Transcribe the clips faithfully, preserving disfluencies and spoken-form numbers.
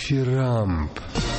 Дифирамб.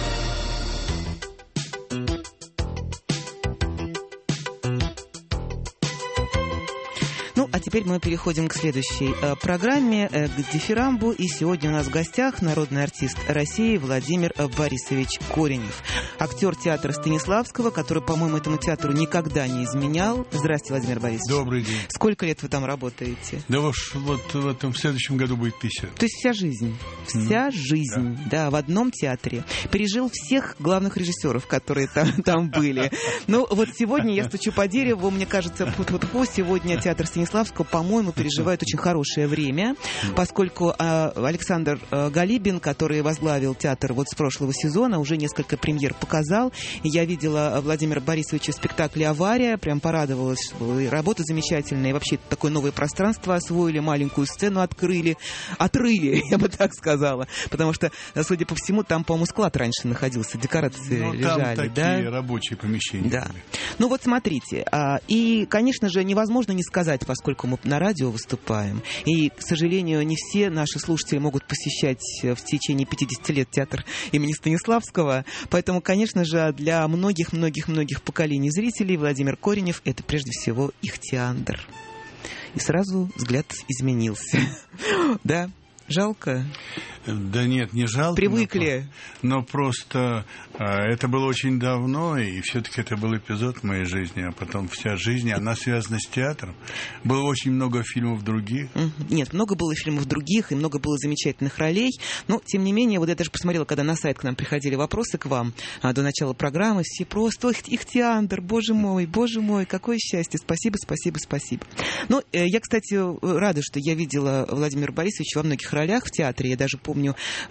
Ну, а теперь мы переходим к следующей э, программе, э, к дифирамбу. И сегодня у нас в гостях народный артист России Владимир Борисович Коренев. Актер театра Станиславского, который, по-моему, этому театру никогда не изменял. Здравствуйте, Владимир Борисович. Добрый день. Сколько лет вы там работаете? Да уж вот в этом в следующем году будет пятьдесят. То есть вся жизнь. Вся mm. жизнь, да. да, в одном театре. Пережил всех главных режиссеров, которые там, там были. Ну, вот сегодня я стучу по дереву, мне кажется, фу-фу-фу, сегодня театр Станиславского, по-моему, переживает очень хорошее время, поскольку а, Александр а, Галибин, который возглавил театр вот с прошлого сезона, уже несколько премьер показал. И я видела Владимира Борисовича в спектакле «Авария», прям порадовалась. Работа замечательная. И вообще такое новое пространство освоили, маленькую сцену открыли, отрыли, я бы так сказала. Потому что, судя по всему, там, по-моему, склад раньше находился, декорации ну, лежали. Там такие да? рабочие помещения. Да. Ну вот смотрите. А, и, конечно же, невозможно не сказать, поскольку мы на радио выступаем. И, к сожалению, не все наши слушатели могут посещать в течение пятидесяти лет театр имени Станиславского. Поэтому, конечно же, для многих-многих-многих поколений зрителей Владимир Коренев — это прежде всего ихтиандр. И сразу взгляд изменился. Да? Жалко? Да нет, не жалко. Привыкли. Но, но просто а, это было очень давно, и все-таки это был эпизод в моей жизни, а потом вся жизнь, она связана с театром. Было очень много фильмов других. Нет, много было фильмов других, и много было замечательных ролей, но, тем не менее, вот я даже посмотрела, когда на сайт к нам приходили вопросы к вам а, до начала программы, все просто ихтиандр, боже мой, боже мой, какое счастье, спасибо, спасибо, спасибо. Ну, э, я, кстати, рада, что я видела Владимира Борисовича во многих ролях в театре, я даже помню,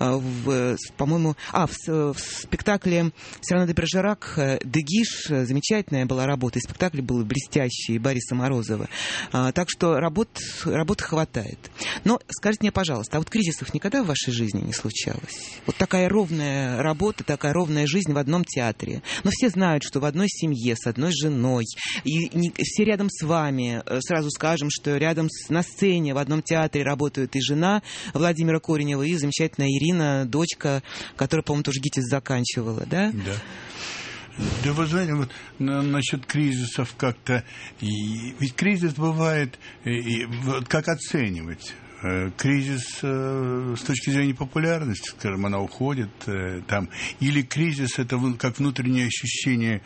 в, по-моему, а, в, в спектакле Сирано де Бержерак «Дегиш» замечательная была работа, и спектакль был блестящий Бориса Морозова. А, так что работ, работы хватает. Но скажите мне, пожалуйста, а вот кризисов никогда в вашей жизни не случалось? Вот такая ровная работа, такая ровная жизнь в одном театре. Но все знают, что в одной семье, с одной женой, и не, все рядом с вами. Сразу скажем, что рядом с, на сцене в одном театре работают и жена Владимира Коренева, и замечательная Ирина, дочка, которая, по-моему, тоже ГИТИС заканчивала, да? Да. Да вы знаете, вот на, насчет кризисов как-то... И, ведь кризис бывает... И, и, вот как оценивать? Кризис э, с точки зрения популярности, скажем, она уходит э, там, или кризис — это как внутреннее ощущение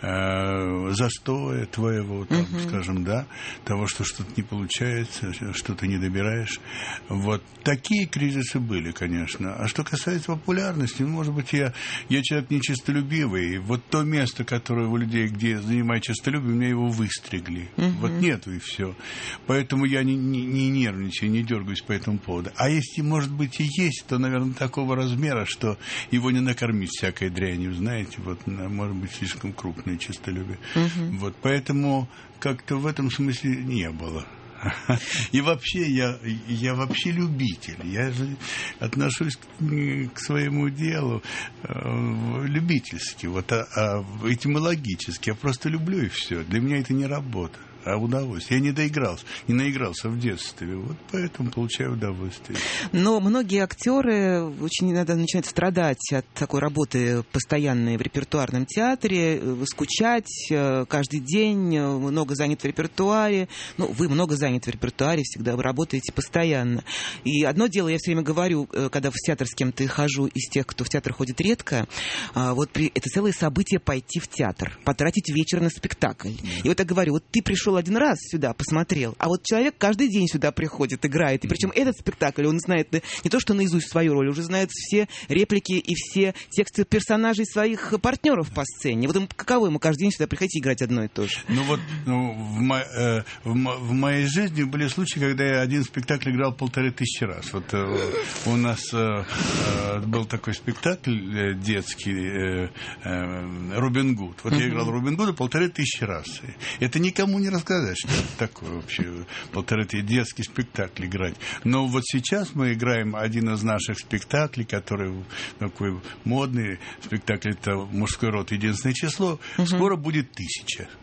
э, застоя твоего, там, uh-huh. скажем, да, того, что что-то не получается, что-то не добираешь. Вот такие кризисы были, конечно. А что касается популярности, может быть, я, я человек нечистолюбивый, и вот то место, которое у людей, где я занимаю честолюбие, у меня его выстригли. Uh-huh. Вот нету, и все. Поэтому я не, не, не нервничаю, не дергаюсь по этому поводу. А если, может быть, и есть, то, наверное, такого размера, что его не накормить всякой дрянью, знаете, вот, может быть, слишком крупное честолюбие. Uh-huh. Вот, поэтому как-то в этом смысле не было. И вообще, я, я вообще любитель. Я же отношусь к, к своему делу э, любительски, вот, а, а, этимологически. Я просто люблю, и все. Для меня это не работа, а удовольствие. Я не доигрался, не наигрался в детстве, вот поэтому получаю удовольствие. Но многие актеры очень иногда начинают страдать от такой работы постоянной в репертуарном театре, скучать каждый день, много занят в репертуаре. Ну, вы много заняты в репертуаре, всегда вы работаете постоянно. И одно дело, я все время говорю, когда в театр с кем-то хожу, из тех, кто в театр ходит редко, вот при... это целое событие пойти в театр, потратить вечер на спектакль. И вот я говорю, вот ты пришел один раз сюда, посмотрел, а вот человек каждый день сюда приходит, играет. И причем этот спектакль, он знает не то, что наизусть свою роль, уже знает все реплики и все тексты персонажей своих партнеров по сцене. Вот ему, каково ему каждый день сюда приходить и играть одно и то же? Ну вот ну, в, мо- э, в, мо- в моей жизни были случаи, когда я один спектакль играл полторы тысячи раз. Вот э, у нас э, э, был такой спектакль э, детский э, э, «Робин Гуд». Вот uh-huh. я играл «Робин Гуда» полторы тысячи раз. Это никому не рассказать, что это такое вообще, полторы тысячи детский спектакль играть. Но вот сейчас мы играем один из наших спектаклей, который такой модный спектакль, это «Мужской род. Единственное число». Uh-huh. Скоро будет тысяча.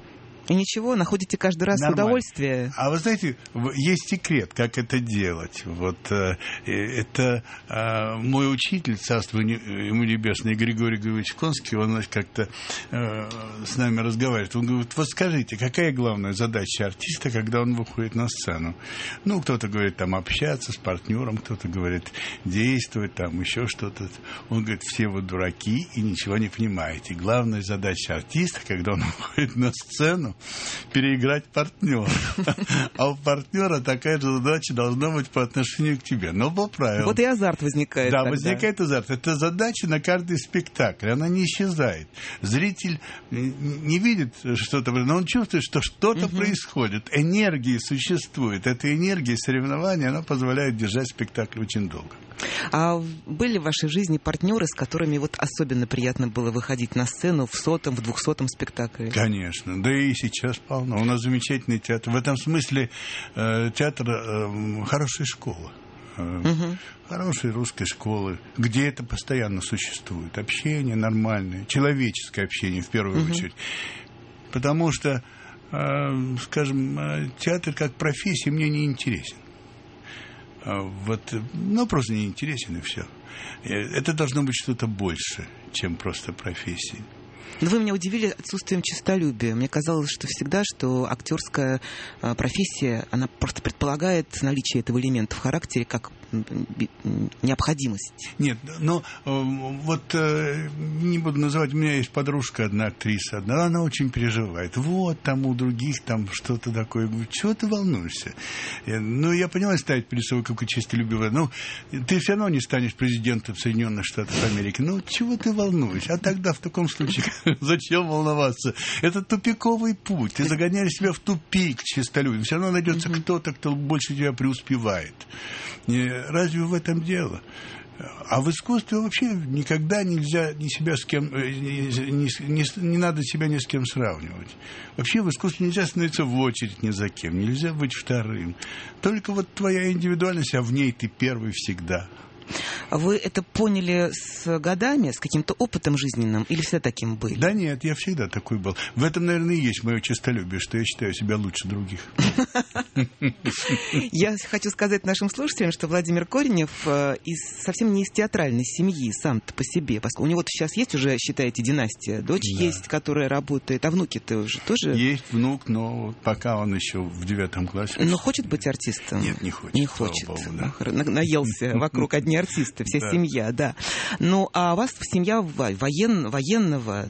И ничего, находите каждый раз Нормально. удовольствие. А вы знаете, есть секрет, как это делать. Вот э, это э, мой учитель, царство ему небесное, Григорий Григорьевич Конский, он, значит, как-то э, с нами разговаривает. Он говорит, вот скажите, какая главная задача артиста, когда он выходит на сцену? Ну, кто-то говорит, там, общаться с партнером, кто-то говорит, действовать, там, еще что-то. Он говорит, все вы дураки и ничего не понимаете. Главная задача артиста, когда он выходит на сцену, переиграть партнера. А у партнера такая же задача должна быть по отношению к тебе. Но по правилам. Вот и азарт возникает. Да, тогда. возникает азарт. Это задача на каждый спектакль. Она не исчезает. Зритель не видит что-то, но он чувствует, что что-то угу. происходит. Энергия существует. Эта энергия соревнования, она позволяет держать спектакль очень долго. А были в вашей жизни партнеры, с которыми вот особенно приятно было выходить на сцену в сотом, в двухсотом спектакле? Конечно, да и сейчас полно. У нас замечательный театр. В этом смысле э, театр э, хорошая школа. Э, угу. Хорошей русской школы, где это постоянно существует. Общение нормальное, человеческое общение в первую угу. очередь. Потому что, э, скажем, театр как профессия мне не интересен. Вот, ну, просто неинтересен, и все. Это должно быть что-то больше, чем просто профессия. Но вы меня удивили отсутствием честолюбия. Мне казалось, что всегда, что актерская профессия, она просто предполагает наличие этого элемента в характере как необходимость. Нет, но вот не буду называть, у меня есть подружка, одна актриса, одна, она очень переживает. Вот, там у других там что-то такое. Говорю, чего ты волнуешься? Ну, я понимаю, ставить перед собой какое честолюбие. Ну, ты все равно не станешь президентом Соединенных Штатов Америки. Ну, чего ты волнуешься? А тогда в таком случае зачем волноваться? Это тупиковый путь. Ты загоняешь себя в тупик честолюбием. Все равно найдется mm-hmm. кто-то, кто больше тебя преуспевает. Разве в этом дело? А в искусстве вообще никогда нельзя ни себя с кем, не, не, не надо себя ни с кем сравнивать. Вообще в искусстве нельзя становиться в очередь ни за кем, нельзя быть вторым. Только вот твоя индивидуальность, а в ней ты первый всегда. Вы это поняли с годами, с каким-то опытом жизненным, или всегда таким были? Да нет, я всегда такой был. В этом, наверное, и есть мое честолюбие, что я считаю себя лучше других. Я хочу сказать нашим слушателям, что Владимир Коренев совсем не из театральной семьи, сам-то по себе. У него сейчас есть уже, считаете, династия. Дочь есть, которая работает, а внуки-то уже тоже... Есть внук, но пока он еще в девятом классе. Но хочет быть артистом? Нет, не хочет. Не хочет. Наелся вокруг одни артисты, вся да. семья, да. Ну, а у вас семья воен, военного.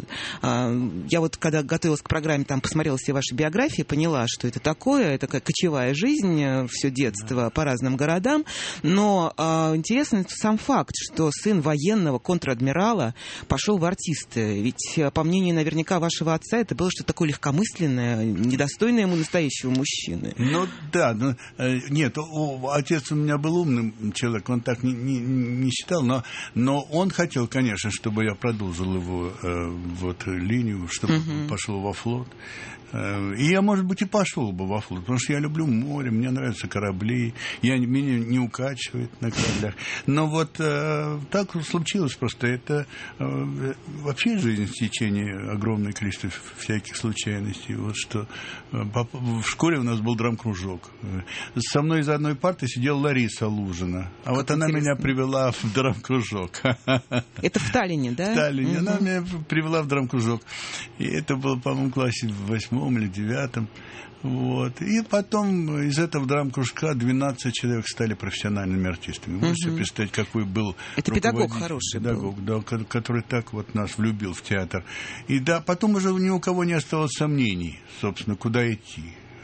Я вот, когда готовилась к программе, там посмотрела все ваши биографии, поняла, что это такое, это такая кочевая жизнь, все детство да. по разным городам. Но а, интересный сам факт, что сын военного контр-адмирала пошел в артисты. Ведь, по мнению наверняка вашего отца, это было что-то такое легкомысленное, недостойное ему настоящего мужчины. Ну, да. Но, нет, отец у меня был умным человек, он так не, не не считал, но, но он хотел, конечно, чтобы я продолжил его э, вот, линию, чтобы uh-huh. пошел во флот. Э, и я, может быть, и пошел бы во флот, потому что я люблю море, мне нравятся корабли, я, меня не укачивает на кораблях. Но вот э, так случилось просто. Это э, вообще жизнь в течение огромное количество всяких случайностей. Вот что э, в школе у нас был драм-кружок. Со мной за одной партой сидела Лариса Лужина. А как вот она интересно. Меня привела в драм-кружок. Это в Таллине, да? В Таллине. Угу. Она меня привела в драм-кружок. И это было, по-моему, в классе в восьмом или девятом. Вот. И потом из этого драм-кружка двенадцать человек стали профессиональными артистами. Вы можете угу. представить, какой был это педагог хороший педагог, был. Да, который так вот нас влюбил в театр. И да, потом уже ни у кого не осталось сомнений, собственно, куда идти.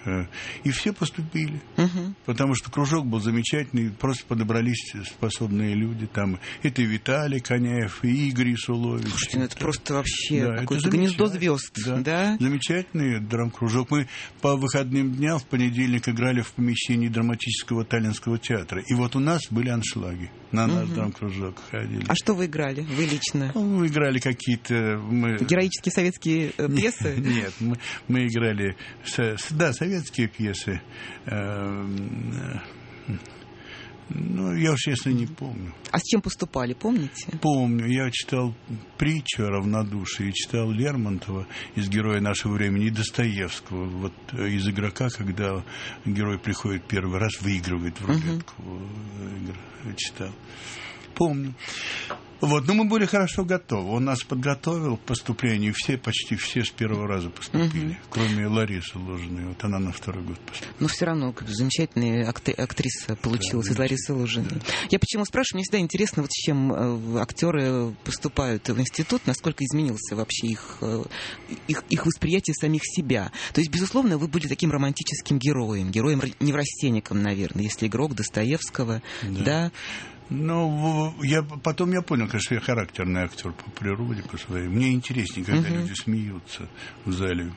И все поступили. Угу. Потому что кружок был замечательный, просто подобрались способные люди. Там это и Виталий Коняев, и Игорь Исулович. Слушайте, ну это, это просто вообще да, какое-то гнездо звезд. Да. Да? Замечательный драм-кружок. Мы по выходным дням в понедельник играли в помещении драматического Таллинского театра. И вот у нас были аншлаги. На наш угу. драм-кружок ходили. А что вы играли? Вы лично? Ну, мы играли какие-то... Мы... Героические советские э, пьесы? Нет, мы, мы играли... Да, советские пьесы. Ну, я уж, честно, не помню. А с чем поступали, помните? Помню. Я читал притчу о равнодушии, читал Лермонтова из «Героя нашего времени» и Достоевского. Вот из «Игрока», когда герой приходит первый раз, выигрывает в рулетку. Uh-huh. Читал. Помню. Вот, но мы были хорошо готовы. Он нас подготовил к поступлению. Все, почти все с первого раза поступили. Угу. Кроме Ларисы Лужиной. Вот она на второй год поступила. Но все равно замечательная актриса получилась, да, из Ларисы Лужиной. Да. Я почему спрашиваю? Мне всегда интересно, вот с чем актеры поступают в институт, насколько изменился вообще их, их, их восприятие самих себя. То есть, безусловно, вы были таким романтическим героем. Героем неврастенником, наверное, если игрок Достоевского. Да. да? Ну, я, потом я понял, конечно, я характерный актер по природе, по своей. Мне интереснее, когда uh-huh. люди смеются в зале.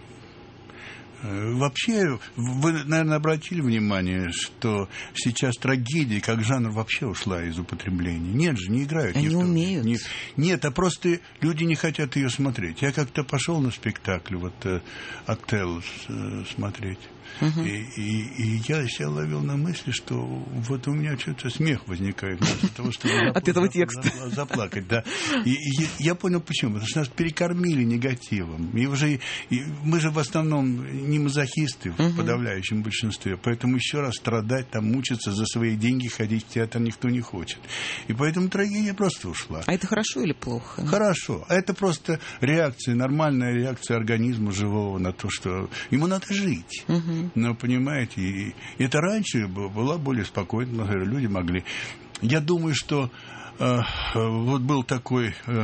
Вообще, вы, наверное, обратили внимание, что сейчас трагедия как жанр вообще ушла из употребления. Нет же, не играют. Они умеют. Не, нет, а просто люди не хотят ее смотреть. Я как-то пошел на спектакль, вот «Отелло» смотреть. Uh-huh. И, и, и я себя ловил на мысли, что вот у меня что-то смех возникает вместо того, чтобы от этого текста заплакать. Да. И, и я понял почему. Потому что нас перекормили негативом. И уже, и мы же в основном не мазохисты в uh-huh. подавляющем большинстве. Поэтому еще раз страдать, там, мучиться за свои деньги, ходить в театр никто не хочет. И поэтому трагедия просто ушла. А это хорошо или плохо? Хорошо. Это просто реакция, нормальная реакция организма живого на то, что ему надо жить. Uh-huh. Но, понимаете, и это раньше была более спокойно, люди могли. Я думаю, что э, вот был такой э,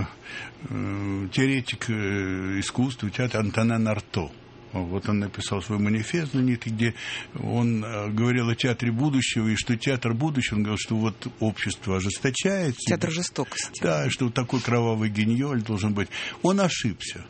э, теоретик э, искусства, театра Антонен Арто. Вот он написал свой манифест знаменитый, где он э, говорил о театре будущего, и что театр будущего, он говорил, что вот общество ожесточается. Театр жестокости. Да, что вот такой кровавый геньоль должен быть. Он ошибся.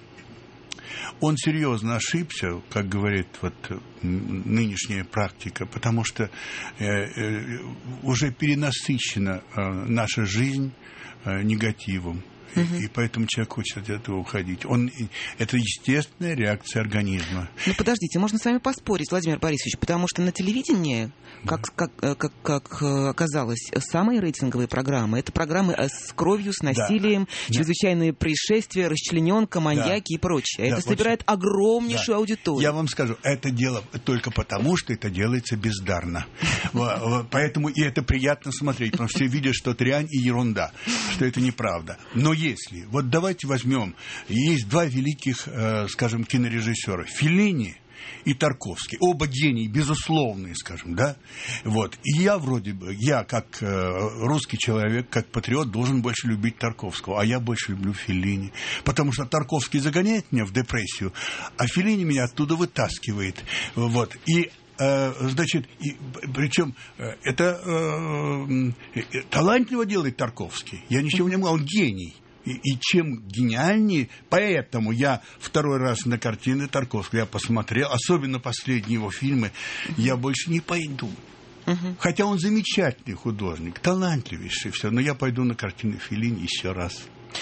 Он серьезно ошибся, как говорит вот нынешняя практика, потому что э, э, уже перенасыщена э, наша жизнь э, негативом. Uh-huh. И поэтому человек хочет от этого уходить. Он, это естественная реакция организма. Ну, подождите, можно с вами поспорить, Владимир Борисович, потому что на телевидении, как, как, как, как оказалось, самые рейтинговые программы — это программы с кровью, с насилием, да. чрезвычайные происшествия, расчлененка, маньяки да. и прочее. Да, это собирает вот, огромнейшую да. аудиторию. Я вам скажу, это дело только потому, что это делается бездарно. Поэтому и это приятно смотреть, потому что все видят, что это дрянь и ерунда, что это неправда. Но если, вот давайте возьмем, есть два великих, э, скажем, кинорежиссера, Феллини и Тарковский, оба гении, безусловные, скажем, да, вот, и я вроде бы, я как э, русский человек, как патриот, должен больше любить Тарковского, а я больше люблю Феллини, потому что Тарковский загоняет меня в депрессию, а Феллини меня оттуда вытаскивает, вот, и значит, и, причем это э, э, талантливо делает Тарковский, я ничего не могу, он гений. И, и чем гениальнее, поэтому я второй раз на картины Тарковского я посмотрел, особенно последние его фильмы, я больше не пойду. Uh-huh. Хотя он замечательный художник, талантливейший, все, но я пойду на картины Феллини еще раз.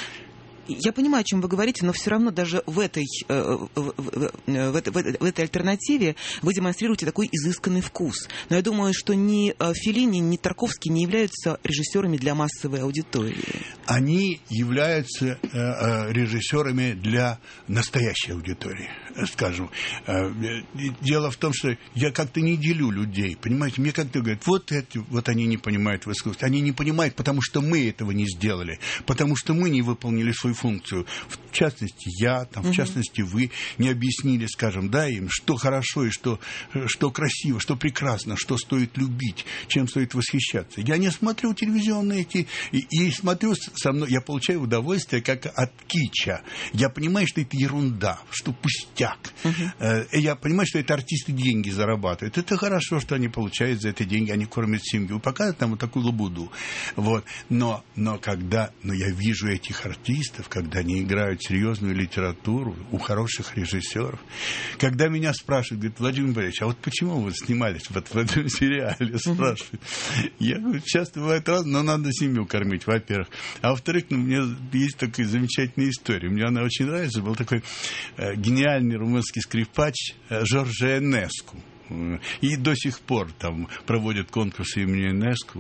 Я понимаю, о чем вы говорите, но все равно даже в этой, в, в, в, в, этой, в этой альтернативе вы демонстрируете такой изысканный вкус. Но я думаю, что ни Феллини, ни Тарковский не являются режиссерами для массовой аудитории. Они являются э, режиссерами для настоящей аудитории, скажем. Э, дело в том, что я как-то не делю людей, понимаете? Мне как-то говорят, вот эти, вот они не понимают в искусстве. Они не понимают, потому что мы этого не сделали, потому что мы не выполнили свою функцию. В частности, я, там, в uh-huh. частности, вы не объяснили, скажем, да, им, что хорошо и что, что красиво, что прекрасно, что стоит любить, чем стоит восхищаться. Я не смотрю телевизионные эти, и, и смотрю со мной, я получаю удовольствие как от кича. Я понимаю, что это ерунда, что пустяк. Uh-huh. Я понимаю, что это артисты деньги зарабатывают. Это хорошо, что они получают за это деньги, они кормят семью. Показывают там вот такую лабуду. Вот. Но, но когда но я вижу этих артистов, когда они играют серьезную литературу у хороших режиссеров, когда меня спрашивают, говорят, Владимир Борисович, а вот почему вы снимались вот в этом сериале, спрашивают. Я говорю, часто бывает раз, но надо семью кормить, во-первых. А во-вторых, ну, у меня есть такая замечательная история. Мне она очень нравится. Был такой э, гениальный румынский скрипач э, Жорже Энеску. И до сих пор там проводят конкурсы имени ЮНЕСКО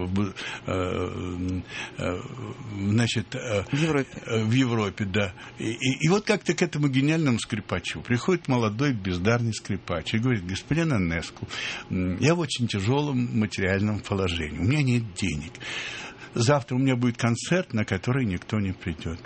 значит, в Европе. В Европе, да. И, и, и вот как-то к этому гениальному скрипачу приходит молодой бездарный скрипач и говорит: господин Анеску, я в очень тяжелом материальном положении, у меня нет денег. Завтра у меня будет концерт, на который никто не придет.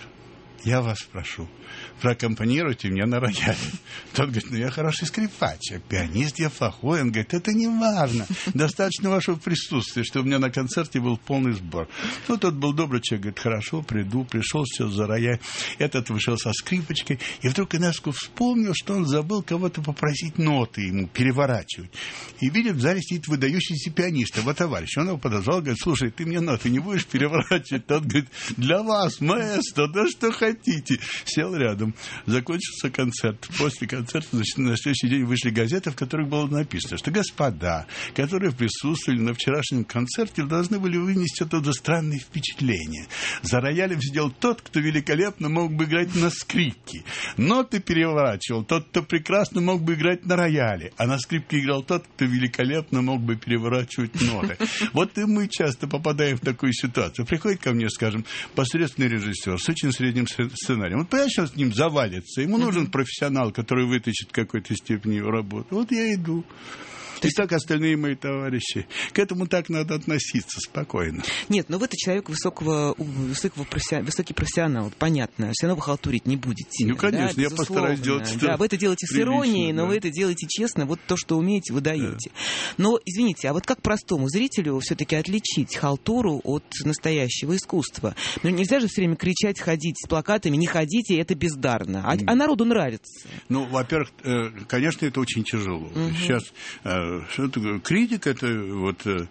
Я вас прошу, проаккомпанируйте меня на рояле. Тот говорит: ну я хороший скрипач, а пианист я плохой. Он говорит: это не важно, достаточно вашего присутствия, чтобы у меня на концерте был полный сбор. Ну, тот был добрый человек, говорит: хорошо, приду, пришел, сел за рояль. Этот вышел со скрипочкой, и вдруг Инеску вспомнил, что он забыл кого-то попросить ноты ему переворачивать. И видит, в зале сидит выдающийся пианист, его товарищ. Он его подозвал, говорит: слушай, ты мне ноты не будешь переворачивать? Тот говорит: для вас, маэстро, да что хотите. Сел рядом. Закончился концерт. После концерта, значит, на следующий день вышли газеты, в которых было написано, что господа, которые присутствовали на вчерашнем концерте, должны были вынести оттуда странные впечатления. За роялем сидел тот, кто великолепно мог бы играть на скрипке. Ноты переворачивал тот, кто прекрасно мог бы играть на рояле. А на скрипке играл тот, кто великолепно мог бы переворачивать ноты. Вот и мы часто попадаем в такую ситуацию. Приходит ко мне, скажем, посредственный режиссер с очень средним сценарием. Вот понимаешь, что с ним завалится. Ему нужен профессионал, который вытащит в какой-то степени его работу. Вот я иду. И так остальные мои товарищи. К этому так надо относиться спокойно. Нет, но вы-то человек высокого, высокого профессионал, высокий профессионал, понятно. Все равно вы халтурить не будете. Ну, конечно, да, я постараюсь делать это. Да, вы это делаете с иронией, но да. вы это делаете честно. Вот то, что умеете, вы даете. Да. Но, извините, а вот как простому зрителю все-таки отличить халтуру от настоящего искусства? Ну, нельзя же все время кричать, ходить с плакатами: не ходите, это бездарно. А, а народу нравится. Ну, во-первых, конечно, это очень тяжело. Угу. Сейчас... Что такое? Критик это вот э,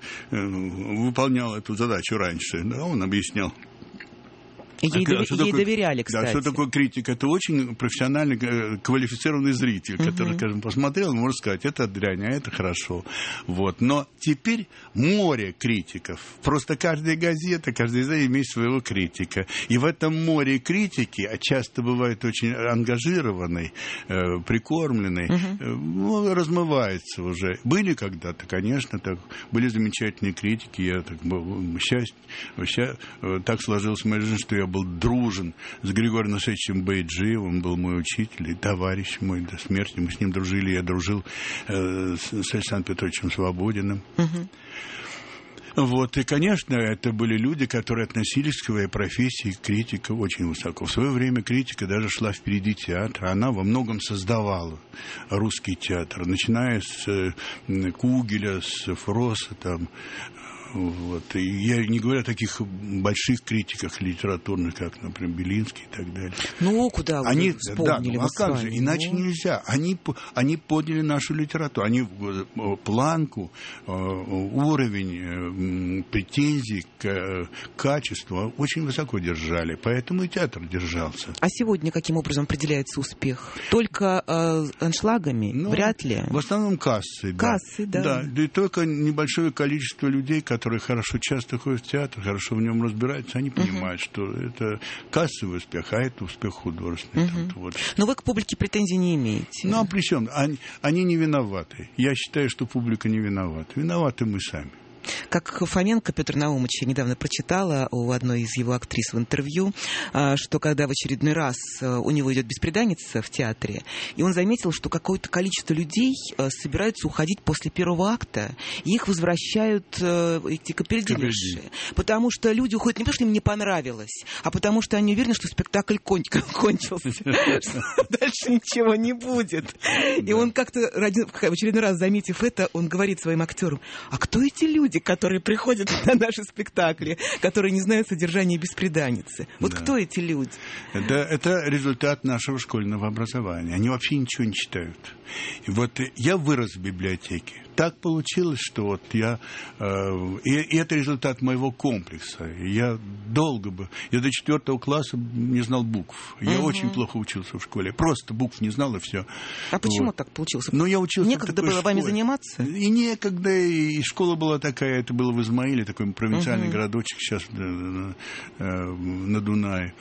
выполнял эту задачу раньше, да, он объяснял. Ей, а, дов... что ей такое, доверяли, кстати. Да, что такое критик? Это очень профессиональный, квалифицированный зритель, uh-huh. который, скажем, посмотрел, может сказать, это дрянь, а это хорошо. Вот. Но теперь море критиков. Просто каждая газета, каждая издание имеет своего критика. И в этом море критики, а часто бывает очень ангажированный, э, прикормленный, uh-huh. э, ну, размывается уже. Были когда-то, конечно, так, были замечательные критики. Я так, счастье, счастье, так сложилось в моей жизни, что я был дружен с Григорием Насеевичем Бейджиевым, он был мой учитель и товарищ мой до смерти. Мы с ним дружили, я дружил э, с, с Александром Петровичем Свободиным. Uh-huh. Вот, и, конечно, это были люди, которые относились к своей профессии, к критике очень высоко. В свое время критика даже шла впереди театра. Она во многом создавала русский театр, начиная с э, Кугеля, с Фроса, там. Вот. И я не говорю о таких больших критиках литературных, как, например, Белинский и так далее. Ну, куда вы они, вспомнили? Да, ну, а как же, иначе ну... нельзя. Они, они подняли нашу литературу, они планку, уровень претензий к качеству очень высоко держали, поэтому и театр держался. А сегодня каким образом определяется успех? Только э, аншлагами? Ну, вряд ли. В основном кассы. Кассы, да. Да, да и только небольшое количество людей, которые которые хорошо часто ходят в театр, хорошо в нем разбираются, они понимают, uh-huh. что это кассовый успех, а это успех художественный. Uh-huh. Вот. Но вы к публике претензий не имеете. Ну, а при чем? Они, они не виноваты. Я считаю, что публика не виновата. Виноваты мы сами. Как Фоменко Петр Наумович, я недавно прочитала у одной из его актрис в интервью, что когда в очередной раз у него идет бесприданница в театре, и он заметил, что какое-то количество людей собираются уходить после первого акта, и их возвращают эти капердинерши. Потому что люди уходят не потому, что им не понравилось, а потому что они уверены, что спектакль кон- кончился, что дальше ничего не будет. И он как-то в очередной раз, заметив это, он говорит своим актерам: а кто эти люди, которые приходят на наши спектакли, которые не знают содержания бесприданницы? Вот да. Кто эти люди? Это, это результат нашего школьного образования. Они вообще ничего не читают. И вот я вырос в библиотеке. Так получилось, что вот я... Э, и, и это результат моего комплекса. Я долго бы... Я до четвертого класса не знал букв. Я угу. очень плохо учился в школе. Просто букв не знал, и все. А почему вот. Так получилось? Ну, я учился некогда было школе. Вами заниматься? И некогда. И школа была такая. Это было в Измаиле, такой провинциальный угу. городочек сейчас э, э, на Дунае.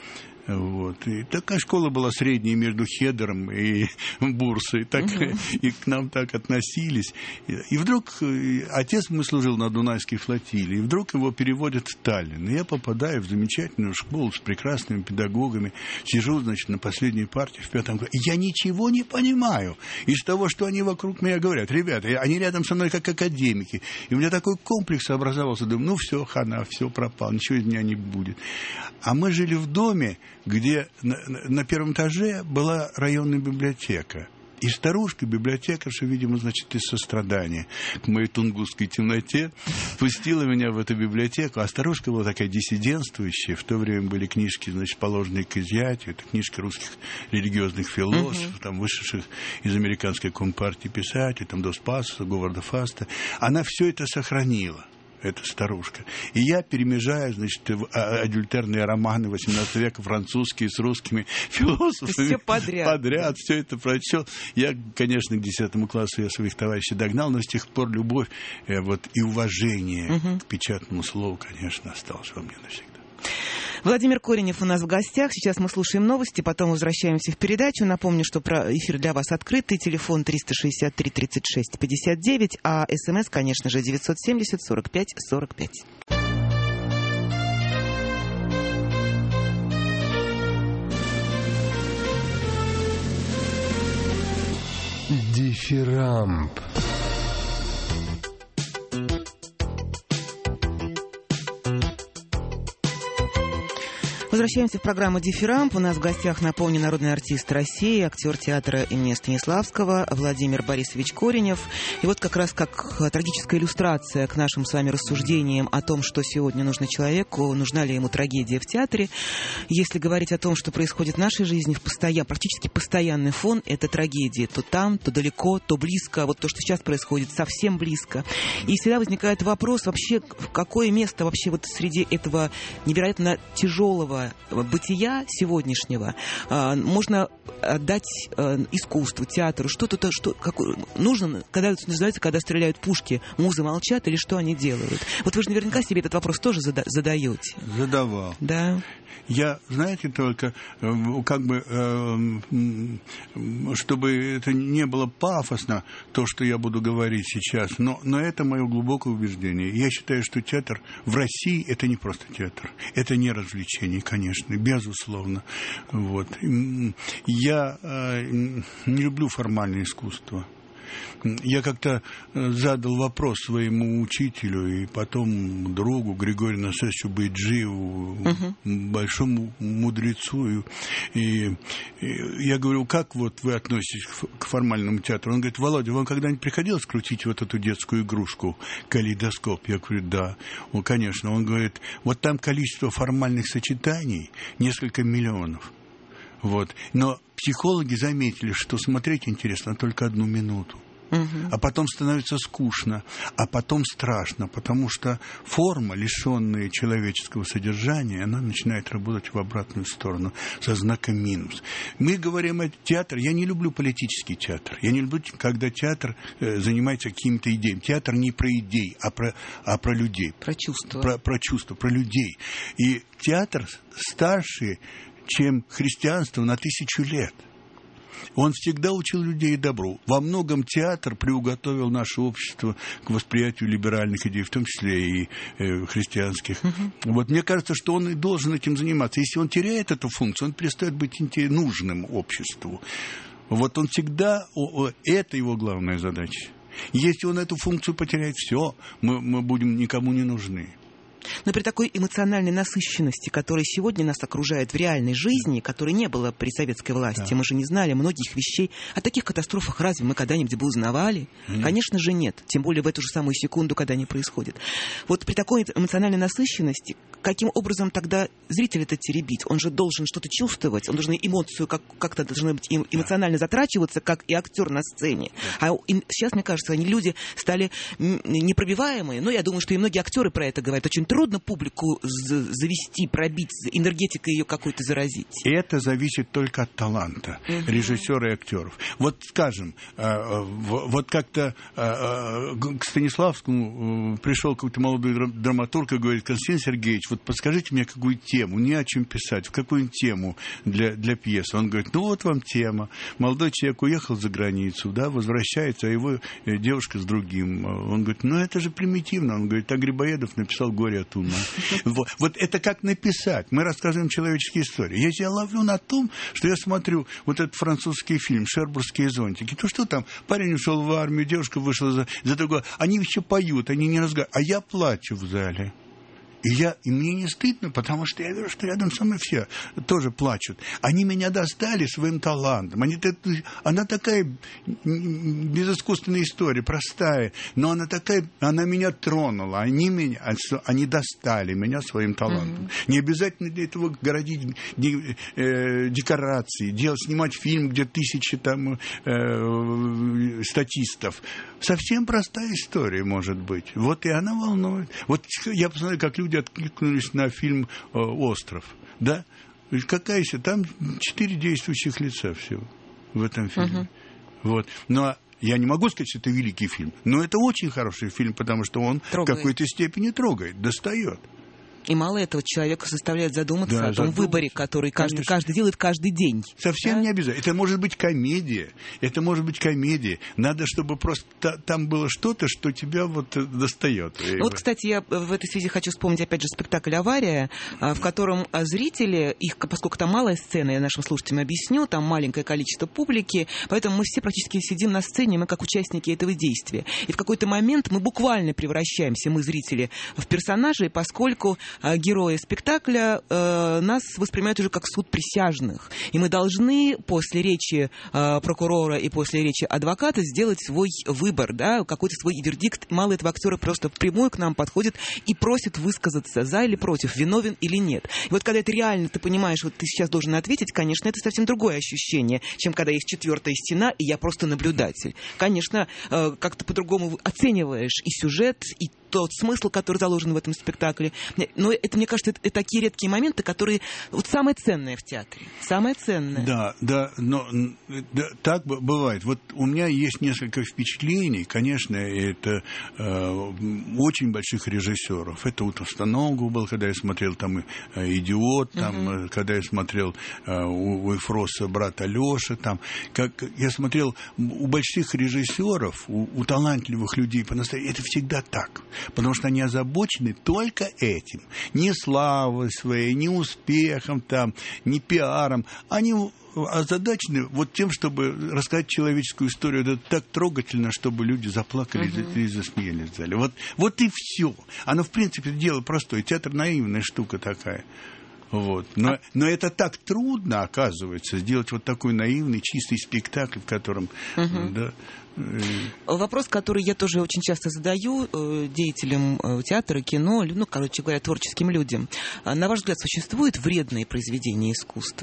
Вот. И такая школа была средней между Хедером и Бурсой. Так, угу. И к нам так относились. И вдруг отец мой служил на Дунайской флотилии, и вдруг его переводят в Таллин. И я попадаю в замечательную школу с прекрасными педагогами. Сижу, значит, на последней партии в пятом классе. Я ничего не понимаю из того, что они вокруг меня говорят. Ребята, они рядом со мной как академики. И у меня такой комплекс образовался. Думаю, ну все, хана, все пропало, ничего из меня не будет. А мы жили в доме, где на, на первом этаже была районная библиотека. И старушка, библиотекарша, видимо, значит, из сострадания к моей тунгусской темноте, пустила меня в эту библиотеку. А старушка была такая диссидентствующая. В то время были книжки, значит, положенные к изъятию. Это книжки русских религиозных философов, uh-huh. там, вышедших из американской компартии писателей, там, Дос Пасоса, Говарда Фаста. Она все это сохранила. Эта старушка. И я перемежаю, значит, адюльтерные романы восемнадцатого века, французские с русскими философами. Все подряд. Подряд, все это прочел. Я, конечно, к десятому классу я своих товарищей догнал, но с тех пор любовь вот, и уважение угу. к печатному слову, конечно, осталось во мне навсегда. Владимир Коренев у нас в гостях. Сейчас мы слушаем новости, потом возвращаемся в передачу. Напомню, что эфир для вас открытый. Телефон триста шестьдесят три тридцать шесть пятьдесят девять, а СМС, конечно же, девятьсот семьдесят сорок пять сорок пять. Дифирамб. Возвращаемся в программу «Дифирамб». У нас в гостях, напомню, народный артист России, актер театра имени Станиславского Владимир Борисович Коренев. И вот как раз как трагическая иллюстрация к нашим с вами рассуждениям о том, что сегодня нужно человеку, нужна ли ему трагедия в театре. Если говорить о том, что происходит в нашей жизни, в постоян, практически постоянный фон – это трагедии. То там, то далеко, то близко. Вот то, что сейчас происходит, совсем близко. И всегда возникает вопрос вообще, какое место вообще вот среди этого невероятно тяжелого бытия сегодняшнего а, можно отдать а, искусству, театру, что-то, что какое, нужно, когда называется, когда стреляют пушки, музы молчат или что они делают? Вот вы же наверняка себе этот вопрос тоже зада- задаете. Задавал. Да. Я, знаете, только как бы, чтобы это не было пафосно, то, что я буду говорить сейчас, но, но это мое глубокое убеждение. Я считаю, что театр в России – это не просто театр, это не развлечение, конечно, безусловно. Вот. Я не люблю формальное искусство. Я как-то задал вопрос своему учителю и потом другу Григорию Насесовичу Байджиеву, uh-huh. большому мудрецу. И, и я говорю, как вот вы относитесь к формальному театру? Он говорит, Володя, вам когда-нибудь приходилось крутить вот эту детскую игрушку калейдоскоп? Я говорю, да. Он, конечно. Он говорит, вот там количество формальных сочетаний несколько миллионов. Вот. Но психологи заметили, что смотреть интересно только одну минуту. Uh-huh. А потом становится скучно, а потом страшно, потому что форма, лишенная человеческого содержания, она начинает работать в обратную сторону, со знаком минус. Мы говорим о театре. Я не люблю политический театр. Я не люблю, когда театр э, занимается какими-то идеями. Театр не про идеи, а про, а про людей. Про чувства. Про, про чувства, про людей. И театр старше, чем христианство, на тысячу лет. Он всегда учил людей добру. Во многом театр приуготовил наше общество к восприятию либеральных идей, в том числе и э, христианских. Uh-huh. Вот, мне кажется, что он и должен этим заниматься. Если он теряет эту функцию, он перестает быть нужным обществу. Вот он всегда... Это его главная задача. Если он эту функцию потеряет, все, мы, мы будем никому не нужны. Но при такой эмоциональной насыщенности, которая сегодня нас окружает в реальной жизни, которой не было при советской власти, да. Мы же не знали многих вещей. О таких катастрофах разве мы когда-нибудь бы узнавали? Нет. Конечно же нет. Тем более в эту же самую секунду, когда они происходят. Вот при такой эмоциональной насыщенности, каким образом тогда зритель это теребить? Он же должен что-то чувствовать, он должен эмоцию как- как-то должны быть эмоционально затрачиваться, как и актер на сцене. А сейчас, мне кажется, они люди стали непробиваемые. Но я думаю, что и многие актеры про это говорят. Очень трудно публику завести, пробить, энергетикой ее какой-то заразить. Это зависит только от таланта uh-huh. режиссера и актеров. Вот, скажем, вот как-то к Станиславскому пришел какой-то молодой драматург и говорит: Константин Сергеевич, вот подскажите мне, какую тему, не о чем писать, в какую тему для, для пьесы. Он говорит, ну вот вам тема. Молодой человек уехал за границу, да, возвращается, а его девушка с другим. Он говорит, ну это же примитивно. Он говорит, а Грибоедов написал «Горе от ума». Вот, вот это как написать. Мы рассказываем человеческие истории. Если я ловлю на том, что я смотрю вот этот французский фильм «Шербургские зонтики», то что там? Парень ушел в армию, девушка вышла за, за другого. Они еще поют, они не разговаривают. А я плачу в зале. И, я, и мне не стыдно, потому что я вижу, что рядом со мной все тоже плачут. Они меня достали своим талантом. Они, она такая безыскусственная история, простая, но она такая, она меня тронула. Они, меня, они достали меня своим талантом. Mm-hmm. Не обязательно для этого городить э, декорации, делать, снимать фильм, где тысячи там э, статистов. Совсем простая история, может быть. Вот и она волнует. Вот я посмотрю, как люди откликнулись на фильм «Остров». Да? Какая еще? Там четыре действующих лица всего в этом фильме. Uh-huh. Вот. Но я не могу сказать, что это великий фильм. Но это очень хороший фильм, потому что он трогает. В какой-то степени трогает, достает. И мало этого, человека заставляет задуматься да, о том задуматься. выборе, который каждый, каждый делает каждый день. Совсем да? не обязательно. Это может быть комедия. Это может быть комедия. Надо, чтобы просто та, там было что-то, что тебя вот достает. Вот, кстати, я в этой связи хочу вспомнить, опять же, спектакль «Авария», в котором зрители, их, поскольку там малая сцена, я нашим слушателям объясню, там маленькое количество публики, поэтому мы все практически сидим на сцене, мы как участники этого действия. И в какой-то момент мы буквально превращаемся, мы, зрители, в персонажей, поскольку герои спектакля э, нас воспринимают уже как суд присяжных. И мы должны после речи э, прокурора и после речи адвоката сделать свой выбор, да, какой-то свой вердикт. Мало этого, актеры просто впрямую к нам подходят и просят высказаться за или против, виновен или нет. И вот когда это реально, ты понимаешь, вот ты сейчас должен ответить, конечно, это совсем другое ощущение, чем когда есть четвертая стена, и я просто наблюдатель. Конечно, э, как-то по-другому оцениваешь и сюжет, и тот смысл, который заложен в этом спектакле. Но это, мне кажется, это, это такие редкие моменты, которые вот самое ценное в театре. Самое ценное. Да, да, но да, так бывает. Вот у меня есть несколько впечатлений. Конечно, это э, очень больших режиссеров. Это у Товстоногова был, когда я смотрел там «Идиот», там, угу. когда я смотрел э, у, у Эфроса брат Алеша. Там, как я смотрел у больших режиссеров, у, у талантливых людей по-настоящему, это всегда так. Потому что они озабочены только этим. Не славой своей, не успехом, там, не пиаром. Они озадачены вот тем, чтобы рассказать человеческую историю. Это так трогательно, чтобы люди заплакали uh-huh. и засмеялись в зале. Вот, вот и все. Оно, в принципе, дело простое. Театр наивная штука такая. Вот. Но, но это так трудно, оказывается, сделать вот такой наивный, чистый спектакль, в котором... Uh-huh. Да, вопрос, который я тоже очень часто задаю деятелям театра, кино, ну, короче говоря, творческим людям. На ваш взгляд, существуют вредные произведения искусства?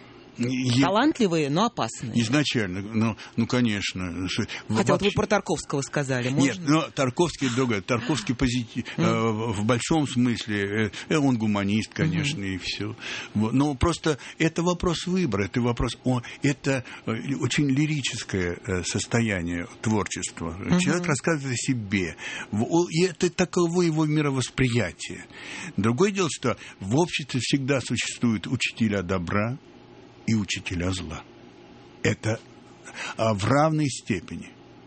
Я... Талантливые, но опасные. Изначально, ну, ну конечно. Хотя вообще... вот вы про Тарковского сказали. Можно? Нет, но Тарковский другой. Тарковский позитив, mm. э, в большом смысле. Э, он гуманист, конечно, mm-hmm. и все. Но просто это вопрос выбора, это вопрос... О, это очень лирическое состояние творчества. Mm-hmm. Человек рассказывает о себе. И это таково его мировосприятие. Другое дело, что в обществе всегда существуют учителя добра и учителя зла. Это а, в равной степени.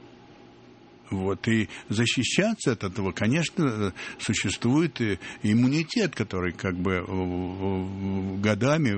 Вот. И защищаться от этого, конечно, существует и иммунитет, который как бы годами,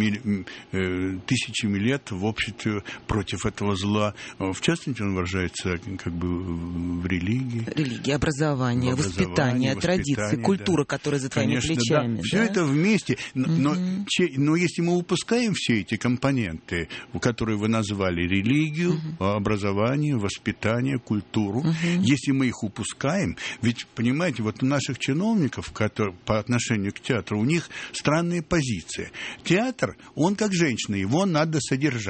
тысячами лет в обществе против этого зла. В частности, он выражается как бы в религии. Религия, образование, в воспитание, воспитание, традиции, культура, да. которая за твоими конечно, плечами. Да. Все да? это вместе. Но, угу. че, но если мы упускаем все эти компоненты, которые вы назвали, религию, угу. образование, воспитание, культуру, угу. если мы их упускаем, ведь, понимаете, вот у наших чиновников, которые, по отношению к театру, у них странные позиции. Театр, он как женщина, его надо содержать.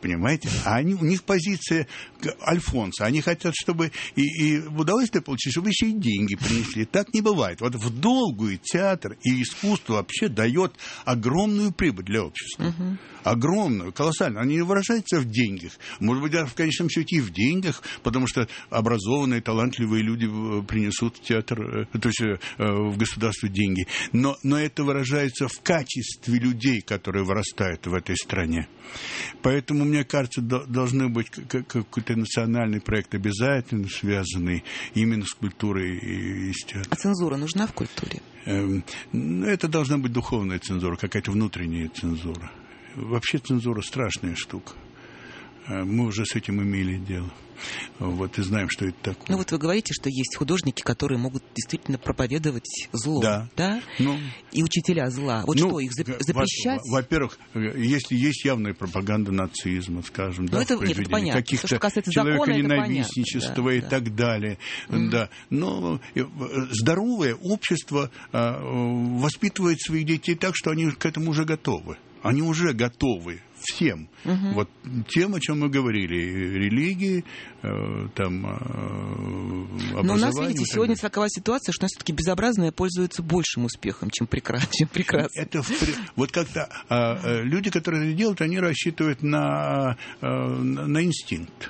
понимаете? А они, у них позиция Альфонса. Они хотят, чтобы и, и удовольствие получить, чтобы еще и деньги принесли. Так не бывает. Вот в долгую театр и искусство вообще дает огромную прибыль для общества. Uh-huh. Огромную, колоссальную. Они выражаются в деньгах. Может быть, даже в конечном счете и в деньгах, потому что образованные, талантливые люди принесут в театр, то есть в государство деньги. Но, но это выражается в качестве людей, которые вырастают в этой стране. Поэтому, мне кажется, должны быть какой-то национальный проект обязательно связанный именно с культурой и с театром. А цензура нужна в культуре? Это должна быть духовная цензура, какая-то внутренняя цензура. Вообще цензура страшная штука. Мы уже с этим имели дело. Вот, и знаем, что это такое. Ну вот вы говорите, что есть художники, которые могут действительно проповедовать зло, да? да? Ну, и учителя зла. Вот ну, что, их запрещать? Во-первых, если есть явная пропаганда нацизма, скажем, ну, да, это, нет, это понятно. Каких-то человеконенавистничества и да. так далее. Mm-hmm. Да. Но здоровое общество воспитывает своих детей так, что они к этому уже готовы. Они уже готовы всем. Uh-huh. Вот тем, о чем мы говорили, религии, э, там, э, образование. Но у нас, видите, сегодня такова ситуация, что у нас все-таки безобразное пользуется большим успехом, чем прекрасно. Это в, вот как-то э, люди, которые это делают, они рассчитывают на, э, на инстинкт.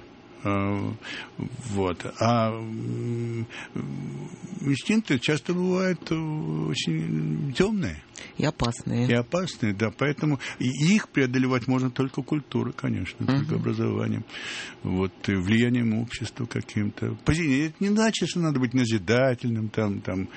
Вот. А инстинкты часто бывают очень темные. И опасные. И опасные, да. Поэтому их преодолевать можно только культурой, конечно, только uh-huh. образованием. Вот, и влиянием общества каким-то. Это не значит, что надо быть назидательным. Там, там.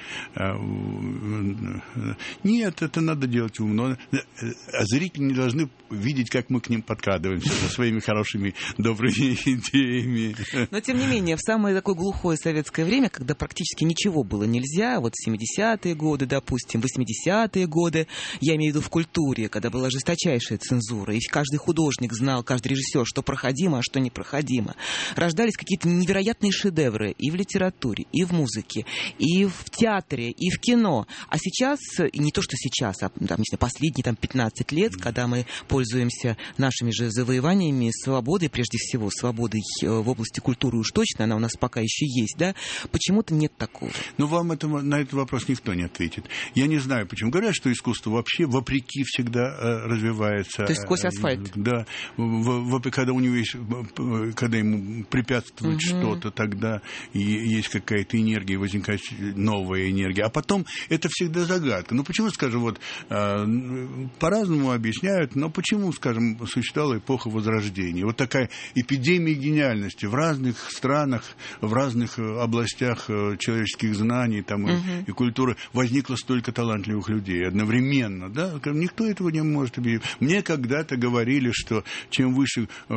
Нет, это надо делать умно. А зрители не должны видеть, как мы к ним подкрадываемся со своими хорошими, добрыми идеями. Но, тем не менее, в самое такое глухое советское время, когда практически ничего было нельзя, вот семидесятые годы, допустим, восьмидесятые годы, я имею в виду в культуре, когда была жесточайшая цензура, и каждый художник знал, каждый режиссер, что проходимо, а что непроходимо, рождались какие-то невероятные шедевры и в литературе, и в музыке, и в театре, и в кино. А сейчас, и не то, что сейчас, а там, не знаю, последние там, пятнадцать лет, когда мы пользуемся нашими же завоеваниями, свободой, прежде всего, свободой в области культуры уж точно, она у нас пока еще есть, да? Почему-то нет такого. Ну, вам это, на этот вопрос никто не ответит. Я не знаю, почему. Говорят, что искусство вообще вопреки всегда э, развивается. То есть сквозь асфальт. Да. В, в, когда у него есть, когда ему препятствует угу. что-то, тогда и есть какая-то энергия, возникает новая энергия. А потом это всегда загадка. Ну, почему, скажем, вот э, по-разному объясняют, но почему, скажем, существовала эпоха Возрождения? Вот такая эпидемия гениальности в разных странах, в разных областях человеческих знаний там, uh-huh. и, и культуры возникло столько талантливых людей одновременно. Да? Никто этого не может объяснить. Мне когда-то говорили, что чем выше э,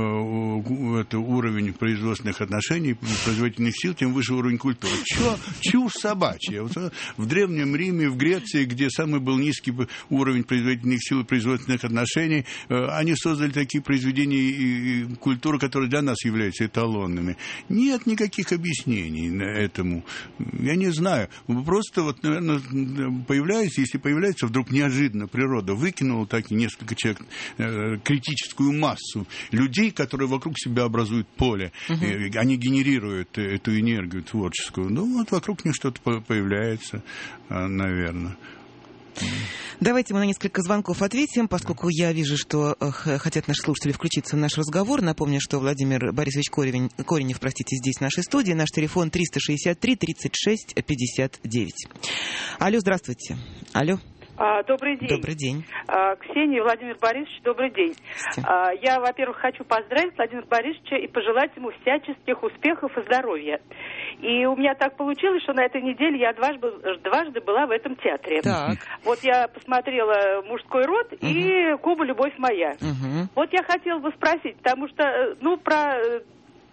это уровень производственных отношений, производительных сил, тем выше уровень культуры. Чё? Чушь собачья. Вот, в Древнем Риме, в Греции, где самый был низкий уровень производительных сил и производственных отношений, э, они создали такие произведения и, и культуры, которые для нас являются эталонными. Нет никаких объяснений этому. Я не знаю. Просто вот, наверное, появляется, если появляется вдруг неожиданно природа выкинула так несколько человек, э, критическую массу людей, которые вокруг себя образуют поле. Угу. Э, они генерируют эту энергию творческую. Ну, вот вокруг них что-то появляется, э, наверное. Давайте мы на несколько звонков ответим, поскольку я вижу, что хотят наши слушатели включиться в наш разговор. Напомню, что Владимир Борисович Корень, Коренев, простите, здесь в нашей студии. Наш телефон триста шестьдесят три тридцать шесть пятьдесят девять. Алло, здравствуйте. Алло. А, добрый день. Добрый день. А, Ксения, Владимир Борисович, добрый день. А, я, во-первых, хочу поздравить Владимира Борисовича и пожелать ему всяческих успехов и здоровья. И у меня так получилось, что на этой неделе я дважды, дважды была в этом театре. Так. Вот я посмотрела «Мужской род» угу. и «Куба. Любовь моя». Угу. Вот я хотела бы спросить, потому что, ну, про...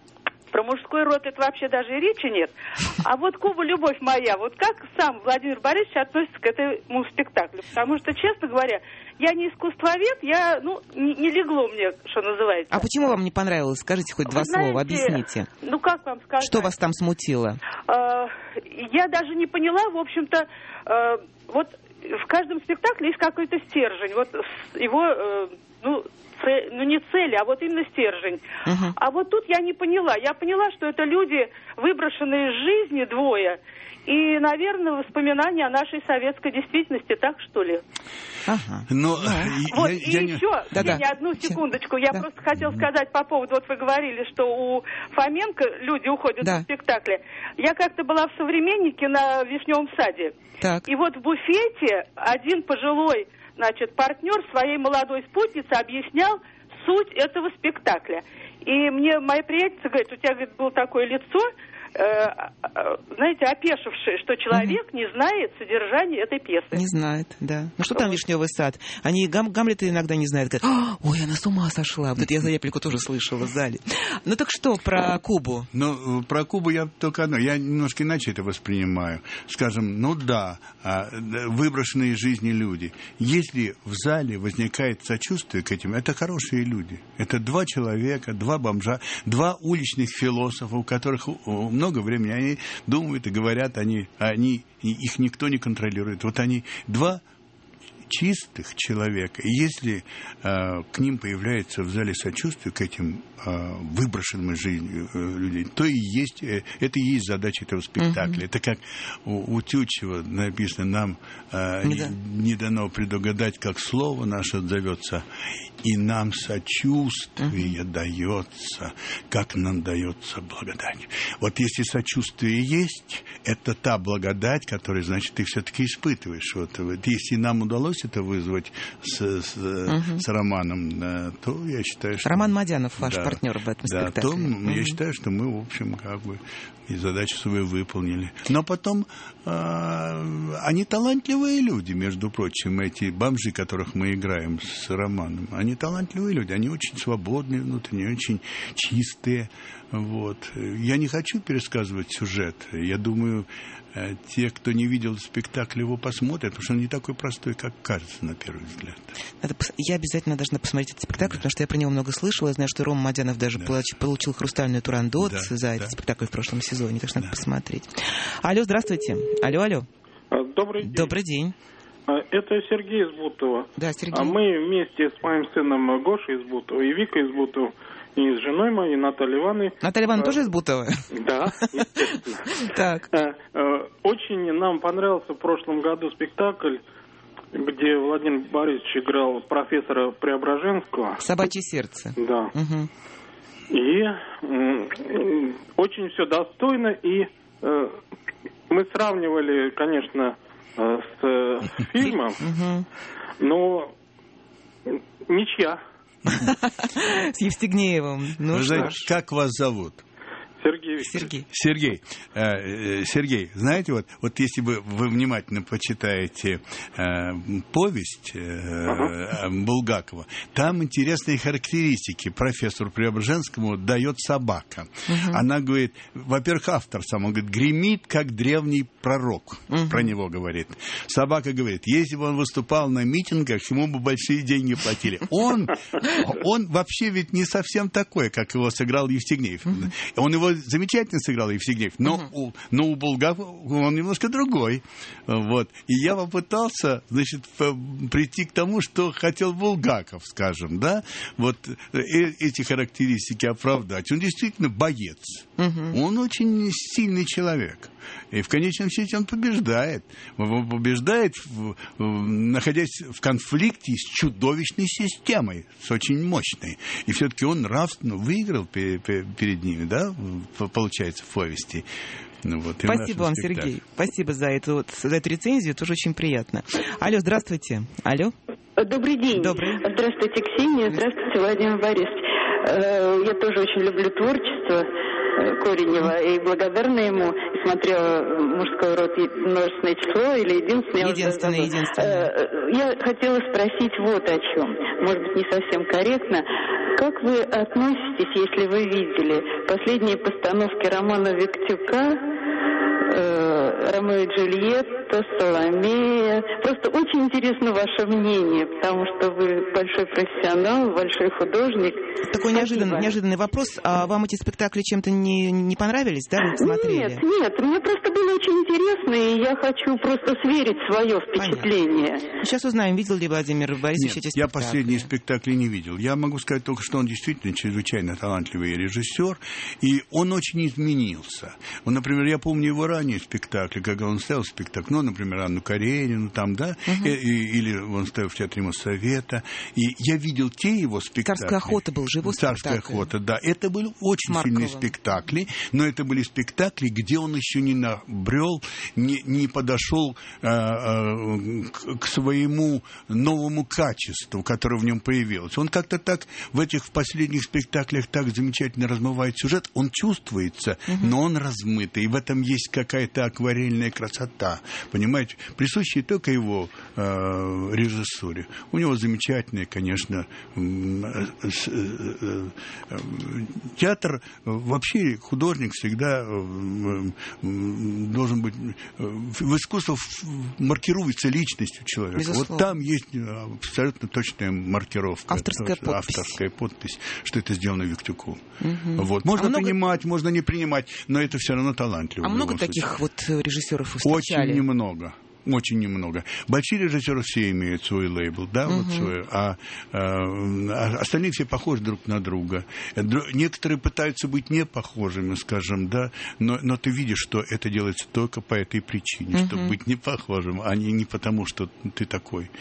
Про мужской род это вообще даже и речи нет. А вот «Куба. Любовь моя», вот как сам Владимир Борисович относится к этому спектаклю? Потому что, честно говоря, я не искусствовед, я, ну, не, не легло мне, что называется. А почему вам не понравилось? Скажите хоть два Вы знаете, слова, объясните. Ну, как вам сказать? Что вас там смутило? Я даже не поняла, в общем-то, вот в каждом спектакле есть какой-то стержень. Вот его, ну, цель, ну не цель, а вот именно стержень. Uh-huh. А вот тут я не поняла. Я поняла, что это люди, выброшенные из жизни двое, и, наверное, воспоминания о нашей советской действительности, так что ли? Ага. Но, да. я, Вот, я, и я еще, да, Евгений, да. одну секундочку, я да. просто хотела сказать по поводу, вот вы говорили, что у Фоменко люди уходят да. в спектакле. Я как-то была в «Современнике» на Вишневом саде, так. и вот в буфете один пожилой, значит, партнер своей молодой спутнице объяснял суть этого спектакля. И мне моя приятельница говорит, у тебя, говорит, было такое лицо, знаете, опешившие, что человек не знает содержания этой пьесы. Не знает, да. Ну что там «Вишневый сад»? Они Гам- Гамлета иногда не знают. Говорят, ой, она с ума сошла. Вот это я за реплику тоже слышала в зале. Ну так что про Кубу? Ну, про Кубу я только одно. Я немножко иначе это воспринимаю. Скажем, ну да, выброшенные из жизни люди. Если в зале возникает сочувствие к этим, это хорошие люди. Это два человека, два бомжа, два уличных философа, у которых много времени, они думают и говорят, они, они, их никто не контролирует. Вот они два чистых человека. И если э, к ним появляется в зале сочувствие, к этим э, выброшенным из жизни э, людей, то и есть, э, это и есть задача этого спектакля. Uh-huh. Это как у, у Тютчева написано, нам э, не, да. не дано предугадать, как слово наше отзовется, и нам сочувствие uh-huh. дается, как нам дается благодать. Вот если сочувствие есть, это та благодать, которую, значит, ты все-таки испытываешь. Вот, вот, если нам удалось это вызвать с, с, uh-huh. с Романом, то я считаю, что... Роман Мадянов, ваш да, партнер в этом да, спектакле. То uh-huh. я считаю, что мы, в общем, как бы и задачу свою выполнили. Но потом э, они талантливые люди, между прочим, эти бомжи, которых мы играем с Романом. Они талантливые люди, они очень свободные внутренне, очень чистые. Вот. Я не хочу пересказывать сюжет. Я думаю, те, кто не видел спектакль, его посмотрят, потому что он не такой простой, как кажется на первый взгляд. Надо, я обязательно должна посмотреть этот спектакль, да. потому что я про него много слышала. Я знаю, что Рома Мадянов даже да. получил, получил хрустальную турандот да. за этот да. спектакль в прошлом сезоне, так что да. надо посмотреть. Алло, здравствуйте. Алло, алло. Добрый день. Добрый день. Это Сергей из Бутова. Да, Сергей. Мы вместе с моим сыном Гошей из Бутова и Викой из Бутова, и с женой моей, Натальей Ивановной. Наталья Ивановна а, тоже из Бутова? Да, естественно. Так. Очень нам понравился в прошлом году спектакль, где Владимир Борисович играл профессора Преображенского. «Собачье сердце». Да. Угу. И м- очень все достойно, и э, мы сравнивали, конечно, э, с э, фильмом, угу. но ничья. С Евстигнеевым. Ну Вы что знаете, ж. как вас зовут? Сергей. Сергей. Сергей, э, Сергей, знаете, вот, вот если вы, вы внимательно почитаете э, повесть э, ага. Булгакова, там интересные характеристики профессору Преображенскому дает собака. Угу. Она говорит, во-первых, автор сам, он говорит, гремит, как древний пророк, угу. про него говорит. Собака говорит, если бы он выступал на митингах, ему бы большие деньги платили. Он, он вообще ведь не совсем такой, как его сыграл Евстигнеев. Угу. Он его замечательно сыграл Евстигнеев, но, uh-huh. у, но у Булгакова он немножко другой. Вот. И я попытался, значит, прийти к тому, что хотел Булгаков, скажем, да, вот э- эти характеристики оправдать. Он действительно боец. Uh-huh. Он очень сильный человек. И в конечном счете он побеждает. Он побеждает, в, в, находясь в конфликте с чудовищной системой, с очень мощной. И все-таки он нравственно выиграл перед, перед ними, да, получается, в повести. Ну, вот, спасибо вам, спектакль. Сергей. Спасибо за эту, вот, за эту рецензию, тоже очень приятно. Алло, здравствуйте. Алло. Добрый день. Добрый. Здравствуйте, Ксения. Здравствуйте, Владимир Борисович. Я тоже очень люблю творчество Коренева и благодарна ему. Смотрела «Мужской род» множественное число или единственное. Единственное, единственное. Я хотела спросить вот о чем. Может быть, не совсем корректно. Как вы относитесь, если вы видели последние постановки Романа Виктюка э, «Ромео и Джульетта», «Соломея». Просто очень интересно ваше мнение, потому что вы большой профессионал, большой художник. Такой неожиданный, неожиданный вопрос. А вам эти спектакли чем-то не, не понравились, да, вы смотрели? Нет, нет, мне просто было очень интересно, и я хочу просто сверить свое впечатление. Понятно. Сейчас узнаем, видел ли Владимир Борисович Нет, эти спектакли. я последние спектакли не видел. Я могу сказать только, что он действительно чрезвычайно талантливый режиссер, и он очень изменился. Вот, например, я помню его ранние спектакли, когда он ставил спектакль, ну, например, Анну Каренину, там, да, uh-huh. и, и, или он ставил в Театре Моссовета, и я видел те его спектакли. «Царская охота» был живой спектакль. «Царская охота», да. Это были очень Марковым. сильные спектакли, но это были спектакли, где он еще не набрел, не, не подошел э, э, к, к своему новому качеству, которое в нем появилось. Он как-то так в этих в последних спектаклях так замечательно размывает сюжет, он чувствуется, угу. но он размытый, и в этом есть какая-то акварельная красота, понимаете, присущая только его э, режиссуре. У него замечательный, конечно, э, э, э, театр, вообще художник всегда э, должен быть, в искусстве маркируется личностью человека. Безусловно. Вот там есть абсолютно точная маркировка. Авторская это, подпись. Авторская подпись, что это сделано Виктюку. Угу. Вот. Можно а принимать, много... можно не принимать, но это все равно талантливо. А много таких случае. вот режиссеров вы встречали? Очень немного. Очень немного. Большие режиссеры все имеют свой лейбл, да, uh-huh. вот свой, а, а остальные все похожи друг на друга. Некоторые пытаются быть не похожими, скажем, да, но, но ты видишь, что это делается только по этой причине, uh-huh. чтобы быть не похожим, а не, не потому, что ты такой.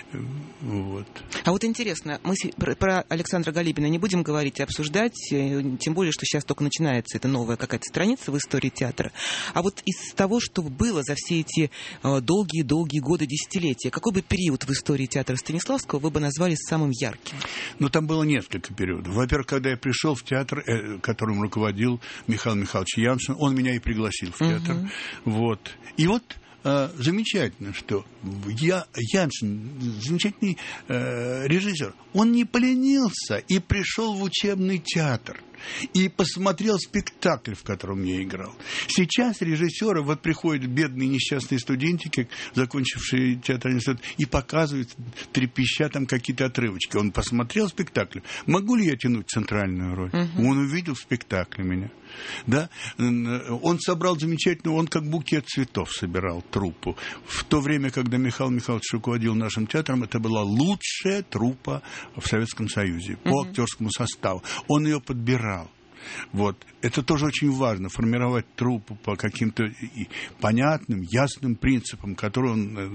Вот. А вот интересно, мы про Александра Галибина не будем говорить и обсуждать, тем более, что сейчас только начинается эта новая какая-то страница в истории театра. А вот из того, что было за все эти долгие-долгие годы, десятилетия, какой бы период в истории театра Станиславского вы бы назвали самым ярким? Ну, там было несколько периодов. Во-первых, когда я пришел в театр, э, которым руководил Михаил Михайлович Яншин, он меня и пригласил в театр. Uh-huh. Вот. И вот э, замечательно, что я, Яншин, замечательный э, режиссер, он не поленился и пришел в учебный театр. И посмотрел спектакль, в котором я играл. Сейчас режиссеры, вот приходят бедные несчастные студентики, закончившие театральный институт, и показывают, трепеща там какие-то отрывочки. Он посмотрел спектакль. Могу ли я тянуть центральную роль? Uh-huh. Он увидел в спектакле меня. Да? Он собрал замечательно, он как букет цветов собирал труппу. В то время, когда Михаил Михайлович руководил нашим театром, это была лучшая труппа в Советском Союзе по uh-huh. актерскому составу. Он ее подбирал. Вот. Это тоже очень важно, формировать труппу по каким-то понятным, ясным принципам, которые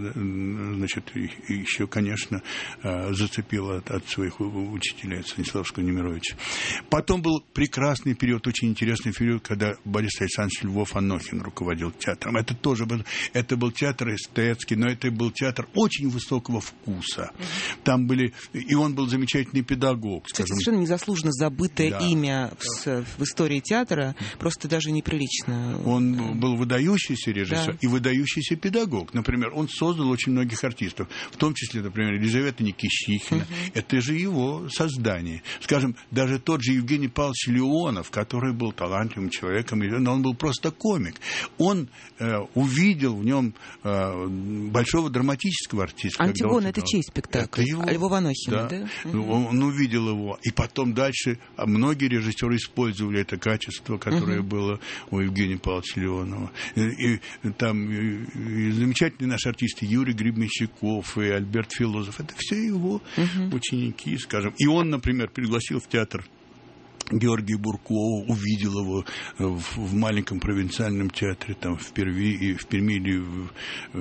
он, значит, еще, конечно, зацепил от, от своих учителей, от Станиславского Немировича. Потом был прекрасный период, очень интересный период, когда Борис Александрович Львов-Анохин руководил театром. Это тоже был, это был театр эстетский, но это был театр очень высокого вкуса. Там были, и он был замечательный педагог. Кстати, скажем. Совершенно незаслуженно забытое да. имя в, в истории театра, просто даже неприлично. Он был выдающийся режиссер да. и выдающийся педагог. Например, он создал очень многих артистов, в том числе, например, Елизавета Никищихина. Uh-huh. Это же его создание. Скажем, даже тот же Евгений Павлович Леонов, который был талантливым человеком, но он был просто комик. Он э, увидел в нем э, большого драматического артиста. «Антигон» — это чей спектакль? Это его. А Львова Анохина, да? да? Uh-huh. Он, он увидел его. И потом дальше многие режиссеры использовали это качество, которое uh-huh. было у Евгения Павловича Леонова. И, и там и, и замечательные наши артисты Юрий Гребенщиков и Альберт Филозов. Это все его uh-huh. ученики, скажем. И он, например, пригласил в театр Георгия Буркова, увидел его в, в маленьком провинциальном театре, там, в Перми, в Перми или в,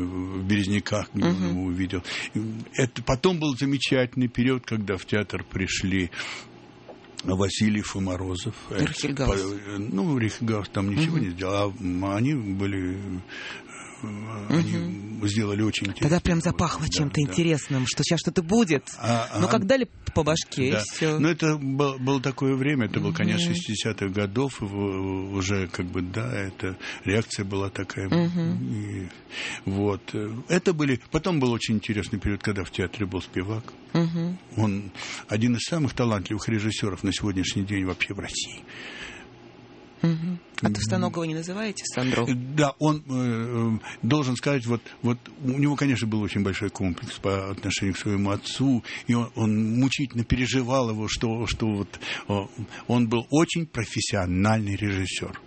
в Березняках, где uh-huh. он его увидел. Это, потом был замечательный период, когда в театр пришли Васильев и Морозов. Рихельгаус. Ну, Рихельгаус там ничего uh-huh. не сделал, а они были... Они uh-huh. сделали очень интересно. Тогда прям запахло да, чем-то да. интересным, что сейчас что-то будет. А, Но а, как дали по башке, да. и все. Но это был, было такое время, это был конец uh-huh. шестидесятых годов, уже как бы, да, это реакция была такая. Uh-huh. И, вот. Это были... Потом был очень интересный период, когда в театре был Спивак. Uh-huh. Он один из самых талантливых режиссеров на сегодняшний день вообще в России. Угу. А Товстоногова не называете, Сандро? Да, он э, должен сказать, вот, вот у него, конечно, был очень большой комплекс по отношению к своему отцу, и он, он мучительно переживал его, что, что вот, о, он был очень профессиональный режиссер.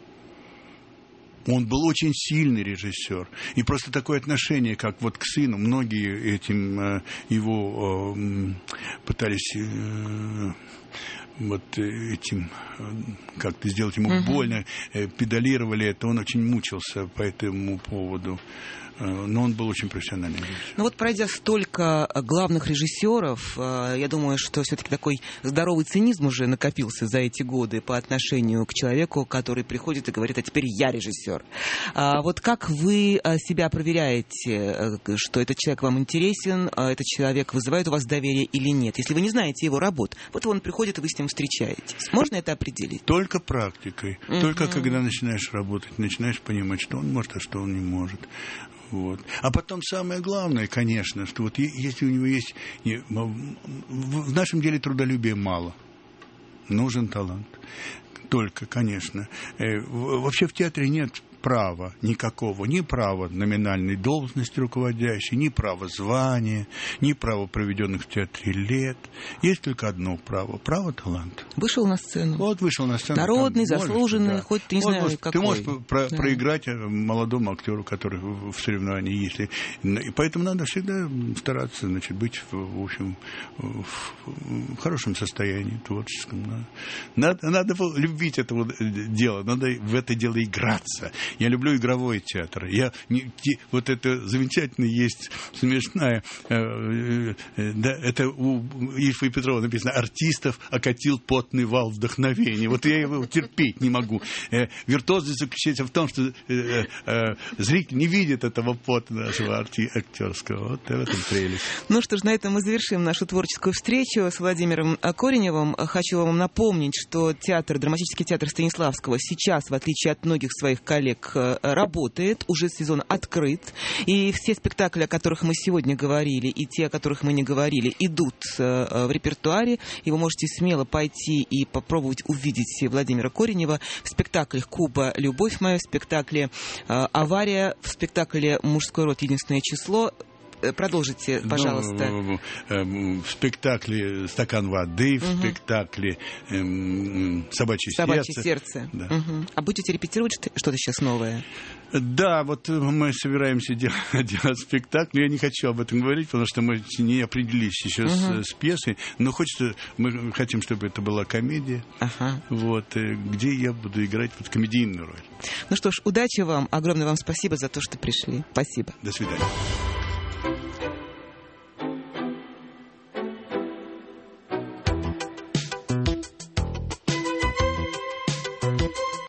Он был очень сильный режиссер. И просто такое отношение, как вот к сыну, многие этим э, его э, пытались... Э, вот этим, как-то сделать ему uh-huh. больно, педалировали это, он очень мучился по этому поводу. Но он был очень профессиональный режиссер. Ну вот, пройдя столько главных режиссеров, я думаю, что все-таки такой здоровый цинизм уже накопился за эти годы по отношению к человеку, который приходит и говорит: а теперь я режиссер. А вот как вы себя проверяете, что этот человек вам интересен, этот человек вызывает у вас доверие или нет, если вы не знаете его работ? Вот он приходит, и вы с ним встречаетесь. Можно это определить? Только практикой. Uh-huh. Только когда начинаешь работать, начинаешь понимать, что он может, а что он не может. Вот. А потом самое главное, конечно, что вот если у него есть... В нашем деле трудолюбия мало. Нужен талант. Только, конечно. Вообще в театре нет права никакого, ни права номинальной должности руководящей, ни права звания, ни права проведенных в театре лет. Есть только одно право, право таланта. Вышел на сцену. Вот вышел на сцену. Народный, там, заслуженный, можешь, да. хоть ты не вот, знаю, вот, какой. Ты можешь про- да. проиграть молодому актеру, который в соревновании, если... И поэтому надо всегда стараться, значит, быть, в, в общем, в, в хорошем состоянии творческом. Надо, надо любить это дело, надо в это дело играться. Я люблю игровой театр. Я, не, вот это замечательно есть, смешная, э, э, да, это у Ильфа и Петрова написано: артистов окатил потный вал вдохновения. Вот я его терпеть не могу. Э, виртуозность заключается в том, что э, э, зритель не видит этого пота нашего арти- актерского. Вот в этом прелесть. Ну что ж, на этом мы завершим нашу творческую встречу с Владимиром Кореневым. Хочу вам напомнить, что театр, драматический театр Станиславского сейчас, в отличие от многих своих коллег, работает, уже сезон открыт, и все спектакли, о которых мы сегодня говорили, и те, о которых мы не говорили, идут в репертуаре, и вы можете смело пойти и попробовать увидеть Владимира Коренева в спектаклях «Куба. Любовь моя», в спектакле «Авария», в спектакле «Мужской род. Единственное число». Продолжите, пожалуйста. Ну, в спектакле «Стакан воды», в угу. спектакле «Собачье, Собачье сердце». сердце. Да. Угу. А будете репетировать что-то сейчас новое? Да, вот мы собираемся делать, делать спектакль, но я не хочу об этом говорить, потому что мы не определились еще угу. с, с пьесой, но хочется, мы хотим, чтобы это была комедия, ага. вот, где я буду играть вот комедийную роль. Ну что ж, удачи вам, огромное вам спасибо за то, что пришли. Спасибо. До свидания.